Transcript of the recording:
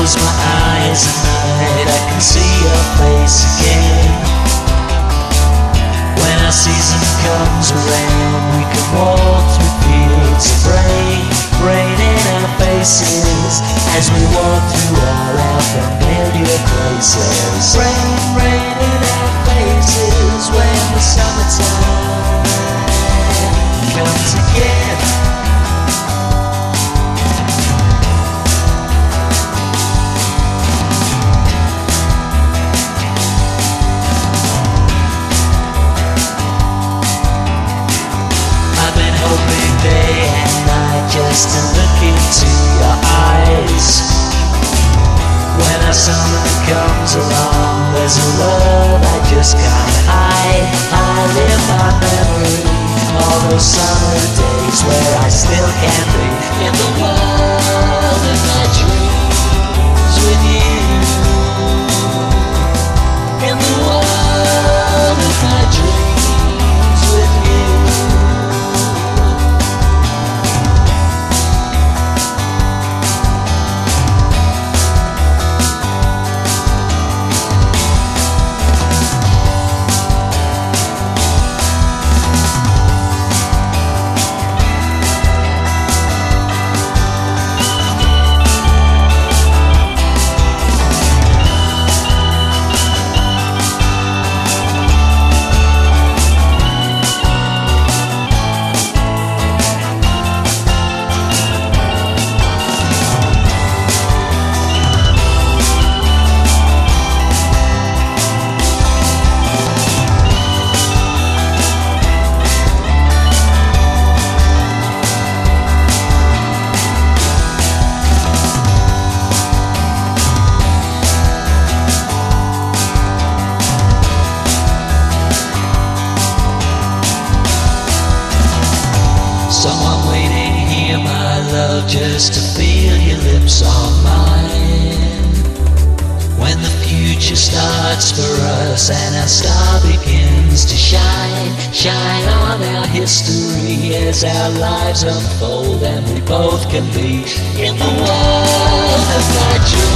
close my eyes at night, I can see your face again. When our season comes around, we can walk through fields of rain in our faces as we walk through all our familiar places. Rain in our faces when the summertime comes again. Day and night just to look into your eyes. When our summer comes along, there's a love I just can't hide. I live my memory, all those summer days where I still can be in the world of my dreams with you. In the world of my dreams with you. Someone waiting here, my love, just to feel your lips on mine. When the future starts for us and our star begins to shine, shine on our history as our lives unfold and we both can be in the world of my dreams.